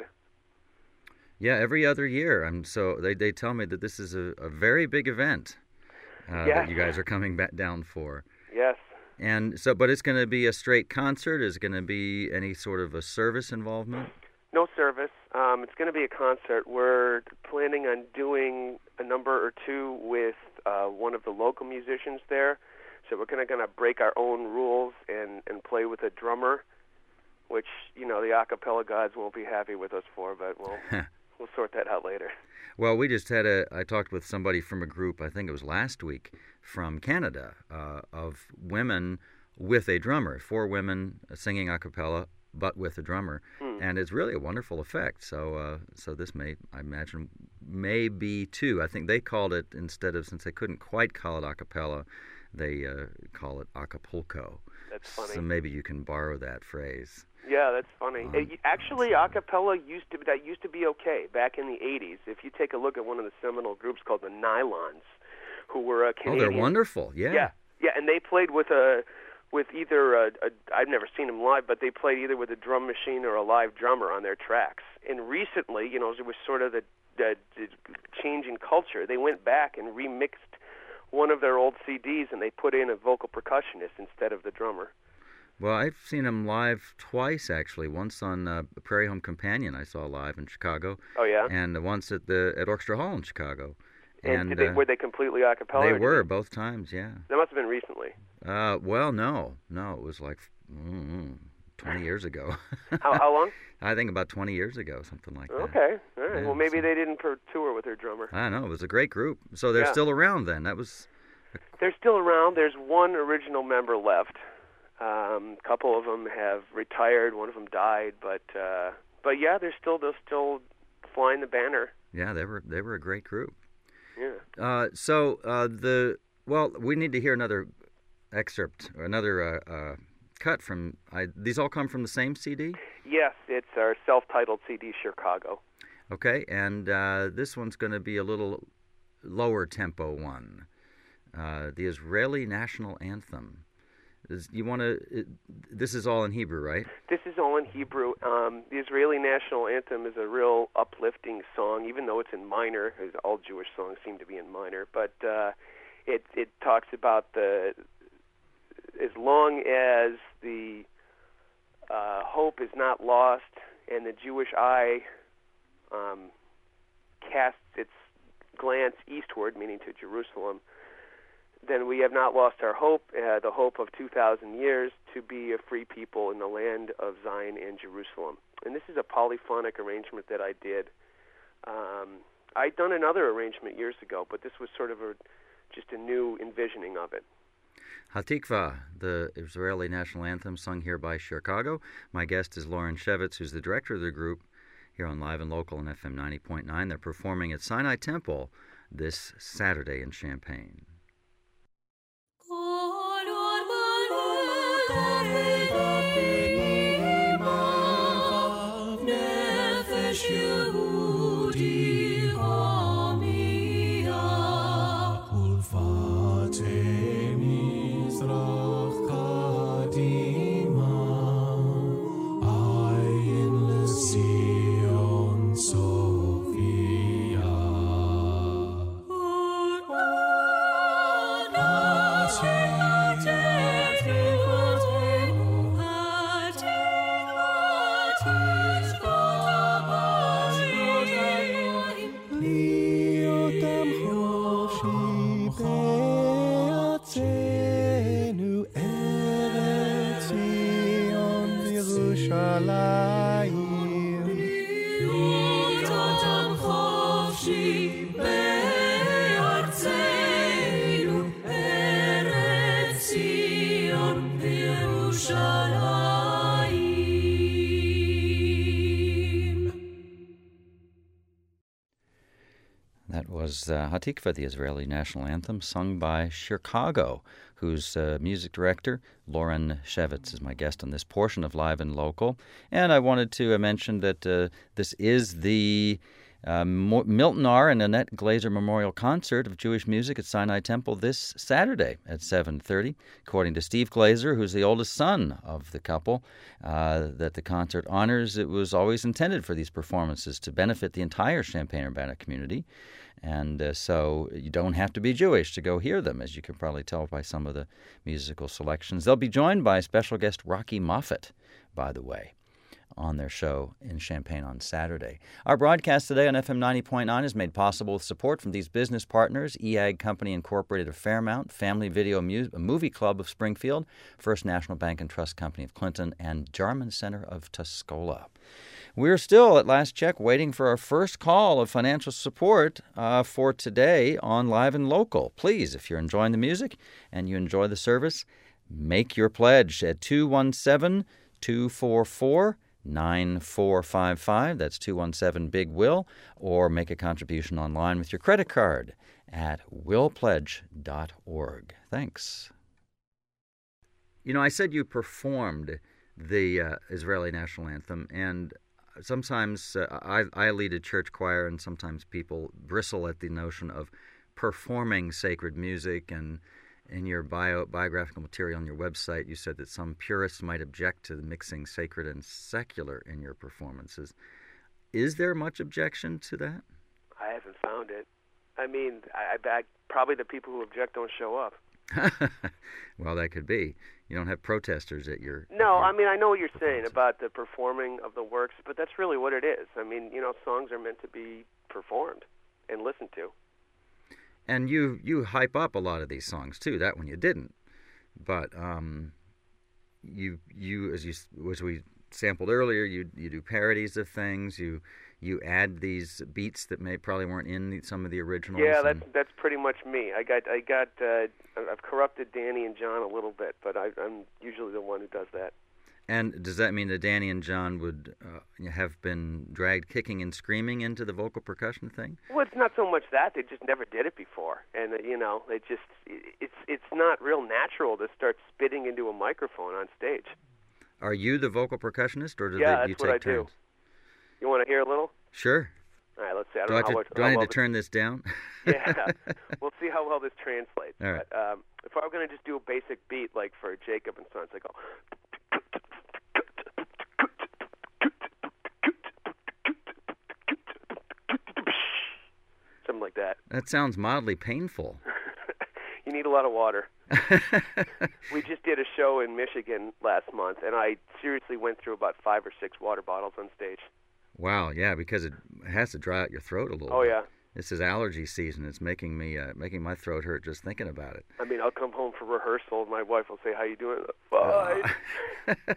Yeah, every other year. I'm so they they tell me that this is a, a very big event. Uh, yes. That you guys are coming back down for. Yes. And so, but it's going to be a straight concert? Is it going to be any sort of a service involvement? No service. Um, it's going to be a concert. We're planning on doing a number or two with uh, one of the local musicians there. So we're going to going to break our own rules and, and play with a drummer, which, you know, the a cappella gods won't be happy with us for, but we'll, we'll sort that out later. Well, we just had a, I talked with somebody from a group, I think it was last week, from Canada, uh, of women with a drummer, four women singing a cappella, but with a drummer. Hmm. And it's really a wonderful effect. So uh, so this may, I imagine, may be too. I think they called it, instead of, since they couldn't quite call it a cappella, they uh, call it Acapulco. That's funny. So maybe you can borrow that phrase. Yeah, that's funny. Um, it, actually, a cappella used to that used to be okay back in the eighties. If you take a look at one of the seminal groups called the Nylons, who were a Canadian. Oh, they're wonderful. Yeah. Yeah, yeah, and they played with a with either a, a I've never seen them live, but they played either with a drum machine or a live drummer on their tracks. And recently, you know, it was sort of the, the, the change in culture. They went back and remixed one of their old C Ds, and they put in a vocal percussionist instead of the drummer. Well, I've seen them live twice, actually. Once on uh, Prairie Home Companion I saw live in Chicago. Oh, yeah? And once at the at Orchestra Hall in Chicago. And, and did they, uh, were they completely a cappella? They or did were, they... both times, yeah. That must have been recently. Uh, well, no. No, it was like mm, twenty years ago. how, how long? I think about twenty years ago, something like that. Okay, all right. Yeah, well, maybe so... they didn't per- tour with their drummer. I don't know. It was a great group. So they're yeah. still around then. That was... They're still around. There's one original member left. Um, a couple of them have retired. One of them died, but uh, but yeah, they're still they're still flying the banner. Yeah, they were they were a great group. Yeah. Uh, so uh, the well, we need to hear another excerpt or another uh, uh, cut from. I, these all come from the same C D? Yes, it's our self-titled C D, Chicago. Okay, and uh, this one's going to be a little lower tempo one, uh, the Israeli National Anthem. Is, you want to? This is all in Hebrew, right? This is all in Hebrew. Um, the Israeli national anthem is a real uplifting song, even though it's in minor. All Jewish songs seem to be in minor, but uh, it it talks about the as long as the uh, hope is not lost and the Jewish eye um, casts its glance eastward, meaning to Jerusalem, then we have not lost our hope, uh, the hope of two thousand years to be a free people in the land of Zion and Jerusalem. And this is a polyphonic arrangement that I did. Um, I'd done another arrangement years ago, but this was sort of a, just a new envisioning of it. Hatikva, the Israeli national anthem sung here by Chicago. My guest is Lauren Shevitz, who's the director of the group here on Live and Local on F M ninety point nine. They're performing at Sinai Temple this Saturday in Champaign. Yerushalayim. That was uh, Hatikva, the Israeli national anthem, sung by Chicago, whose uh, music director, Lauren Shevitz, is my guest on this portion of Live and Local. And I wanted to uh, mention that uh, this is the uh, Mo- Milton R. and Annette Glazer Memorial Concert of Jewish Music at Sinai Temple this Saturday at seven thirty. According to Steve Glazer, who's the oldest son of the couple, uh, that the concert honors, it was always intended for these performances to benefit the entire Champaign-Urbana community. And uh, so you don't have to be Jewish to go hear them, as you can probably tell by some of the musical selections. They'll be joined by special guest Rocky Moffett, by the way, on their show in Champaign on Saturday. Our broadcast today on F M ninety point nine is made possible with support from these business partners: E A G Company Incorporated of Fairmount, Family Video Mu- Movie Club of Springfield, First National Bank and Trust Company of Clinton, and Jarman Center of Tuscola. We're still, at last check, waiting for our first call of financial support uh, for today on Live and Local. Please, if you're enjoying the music and you enjoy the service, make your pledge at two one seven, two four four, nine four five five. That's two one seven, big will, or make a contribution online with your credit card at will pledge dot org. Thanks. You know, I said you performed the uh, Israeli national anthem, and sometimes uh, I, I lead a church choir, and sometimes people bristle at the notion of performing sacred music. And in your bio, biographical material on your website, you said that some purists might object to mixing sacred and secular in your performances. Is there much objection to that? I haven't found it. I mean, I, I probably the people who object don't show up. Well, that could be. You don't have protesters at your... No, at your I mean, I know what you're saying about the performing of the works, but that's really what it is. I mean, you know, songs are meant to be performed and listened to. And you, you hype up a lot of these songs, too. That one you didn't. But um, you, you as you as we sampled earlier, you you do parodies of things. You you add these beats that may probably weren't in the, some of the originals. Yeah, that's that's pretty much me. I got I got uh, I've corrupted Danny and John a little bit, but I, I'm usually the one who does that. And does that mean that Danny and John would uh, have been dragged kicking and screaming into the vocal percussion thing? Well, it's not so much that. They just never did it before. And, uh, you know, it just, it's it's not real natural to start spitting into a microphone on stage. Are you the vocal percussionist, or do yeah, they, you that's take what I turns? do. You want to hear a little? Sure. All right, let's see. I don't do I, know how to, much, do I how need well to turn this down? Yeah. We'll see how well this translates. All right. But, um, if I were going to just do a basic beat like for Jacob and Sons, I go... Something like that. That sounds mildly painful. You need a lot of water. We just did a show in Michigan last month, and I seriously went through about five or six water bottles on stage. Wow, yeah, because it has to dry out your throat a little Oh, bit. yeah. This is allergy season. It's making me uh, making my throat hurt just thinking about it. I mean, I'll come home for rehearsal, and my wife will say, "How you doing?" Fine. Uh,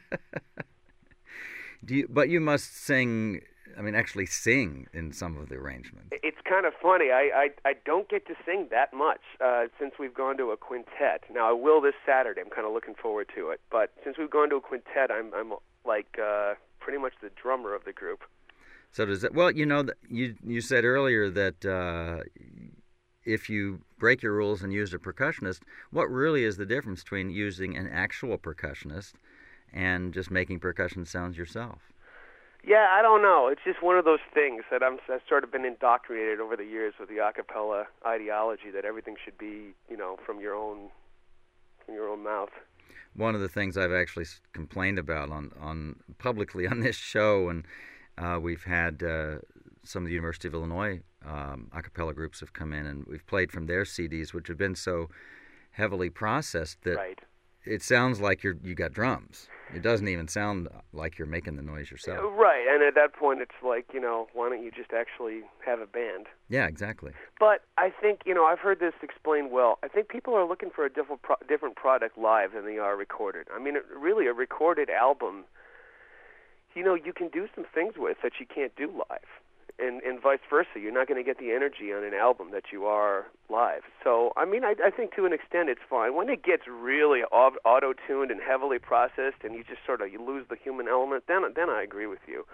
do you? But you must sing. I mean, actually sing in some of the arrangements. It's kind of funny. I, I, I don't get to sing that much uh, since we've gone to a quintet. Now, I will this Saturday. I'm kind of looking forward to it. But since we've gone to a quintet, I'm I'm like uh, pretty much the drummer of the group. So does that? Well, you know, you you said earlier that uh, if you break your rules and use a percussionist, what really is the difference between using an actual percussionist and just making percussion sounds yourself? Yeah, I don't know. It's just one of those things that I'm, I've sort of been indoctrinated over the years with the a cappella ideology that everything should be, you know, from your own from your own mouth. One of the things I've actually complained about on, on publicly on this show, and uh, we've had uh, some of the University of Illinois um, a cappella groups have come in, and we've played from their C Ds, which have been so heavily processed that right. It sounds like you're you got drums. It doesn't even sound like you're making the noise yourself. Right, and at that point it's like, you know, why don't you just actually have a band? Yeah, exactly. But I think, you know, I've heard this explained well. I think people are looking for a different pro- different product live than they are recorded. I mean, really, a recorded album, you know, you can do some things with that you can't do live. And, and vice versa. You're not going to get the energy on an album that you are live. So, I mean, I, I think to an extent it's fine. When it gets really auto-tuned and heavily processed and you just sort of you lose the human element, then then I agree with you.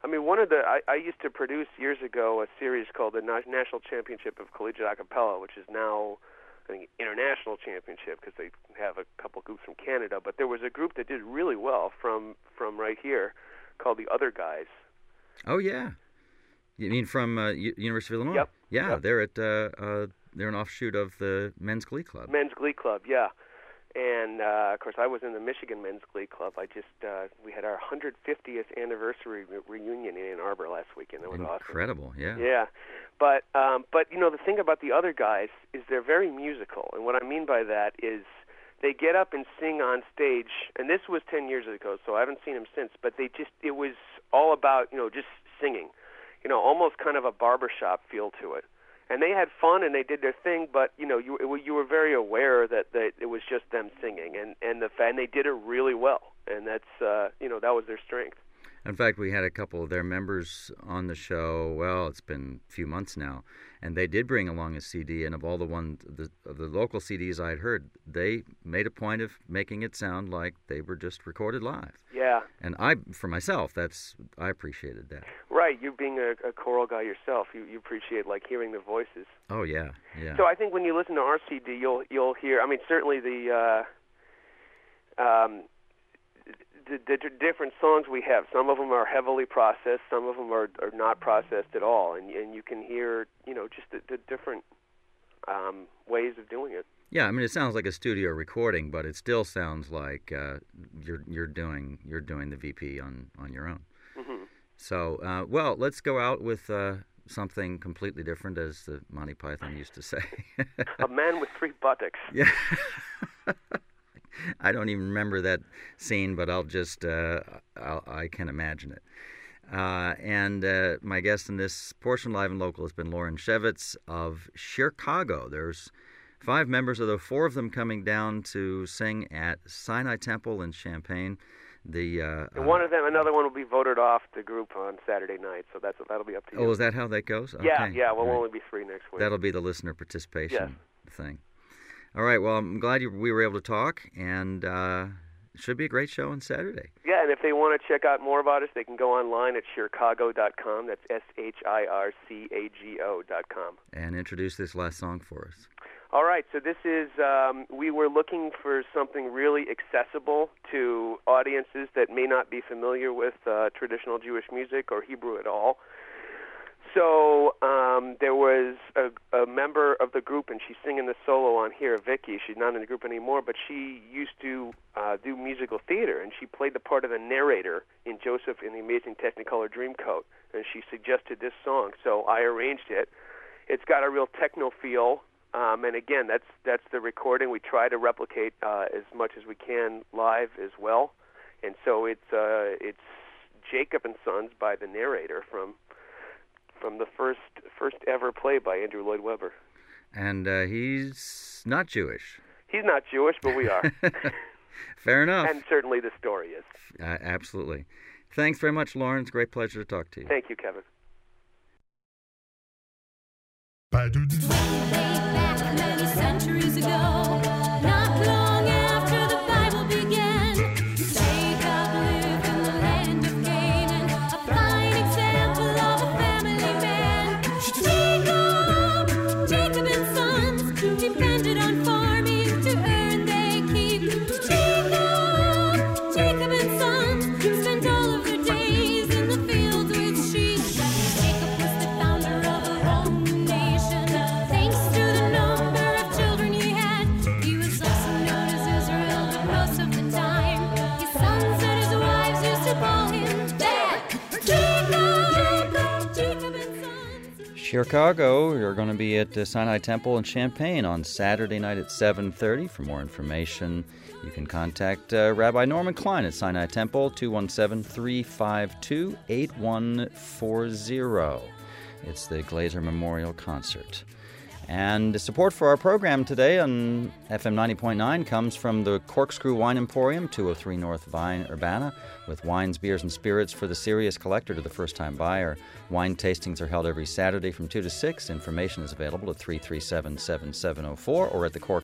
I mean, one of the I, I used to produce years ago a series called the Na- National Championship of Collegiate Acapella, which is now I think International Championship because they have a couple groups from Canada. But there was a group that did really well from from right here called the Other Guys. Oh yeah, you mean from uh, U- University of Illinois? Yep. Yeah, Yep. they're at uh, uh, they're an offshoot of the Men's Glee Club. Men's Glee Club, yeah. And uh, of course, I was in the Michigan Men's Glee Club. I just uh, we had our one hundred fiftieth anniversary re- reunion in Ann Arbor last weekend. That was Incredible, awesome. yeah. Yeah, but um, but you know the thing about the Other Guys is they're very musical, and what I mean by that is they get up and sing on stage. And this was ten years ago, so I haven't seen them since. But they just it was all about you know just singing, you know, almost kind of a barbershop feel to it. And they had fun and they did their thing, but you know, you you were very aware that, that it was just them singing, and and the and they did it really well, and that's uh, you know that was their strength. In fact, we had a couple of their members on the show. Well, it's been a few months now, and they did bring along a C D. And of all the one the of the local C Ds I'd heard, they made a point of making it sound like they were just recorded live. Yeah. And I, for myself, that's I appreciated that. Right. You being a, a choral guy yourself, you, you appreciate like hearing the voices. Oh yeah, yeah. So I think when you listen to our C D, you'll you'll hear. I mean, certainly the. Uh, um, The, the different songs we have, some of them are heavily processed, some of them are, are not processed at all, and and you can hear, you know, just the, the different um, ways of doing it. Yeah, I mean, it sounds like a studio recording, but it still sounds like uh, you're you're doing you're doing the V P on, on your own. Mm-hmm. So, uh, well, let's go out with uh, something completely different, as the Monty Python used to say. A man with three buttocks. Yeah. I don't even remember that scene, but I'll just, uh, I'll, I can imagine it. Uh, and uh, my guest in this portion, Live and Local, has been Lauren Shevitz of Chicago. There's five members, although four of them coming down to sing at Sinai Temple in Champaign. The uh, and one of them, another one will be voted off the group on Saturday night, so that's that'll be up to you. Oh, is that how that goes? Okay. Yeah, yeah. Well, Right. we'll only be three next week. That'll be the listener participation Yes. thing. All right, well, I'm glad you, we were able to talk, and uh, it should be a great show on Saturday. Yeah, and if they want to check out more about us, they can go online at shirkago dot com. That's S H I R C A G O dot com. And introduce this last song for us. All right, so this is, um, we were looking for something really accessible to audiences that may not be familiar with uh, traditional Jewish music or Hebrew at all. So um, there was a, a member of the group, and she's singing the solo on here, Vicky. She's not in the group anymore, but she used to uh, do musical theater, and she played the part of the narrator in Joseph in the Amazing Technicolor Dreamcoat, and she suggested this song. So I arranged it. It's got a real techno feel, um, and again, that's that's the recording. We try to replicate uh, as much as we can live as well, and so it's uh, it's Jacob and Sons by the narrator from. From the first first ever play by Andrew Lloyd Webber. And uh, he's not Jewish. He's not Jewish, but we are. Fair enough. And certainly the story is. Uh, absolutely. Thanks very much, Lauren. It's a great pleasure to talk to you. Thank you, Kevin. Way back many centuries ago, not long after the Bible began, Jacob lived in the land of Canaan, a fine example of a family man. Jacob, Jacob and Sons depended on farming to earn their keep. Jacob, Jacob and Sons spent all of their days in the fields with sheep. Jacob was the founder of a Roman nation. Thanks to the number of children he had, he was also known as Israel, but most of the time, his sons and his wives used to call him Dad. Jacob, Jacob and Sons. Chicago, you're going to be at the Sinai Temple in Champaign on Saturday night at seven thirty. For more information, you can contact uh, Rabbi Norman Klein at Sinai Temple, two one seven, three five two, eight one four zero. It's the Glazer Memorial Concert. And support for our program today on F M ninety point nine comes from the Corkscrew Wine Emporium, two oh three North Vine, Urbana, with wines, beers, and spirits for the serious collector to the first-time buyer. Wine tastings are held every Saturday from two to six. Information is available at three three seven, seven seven oh four or at the Cork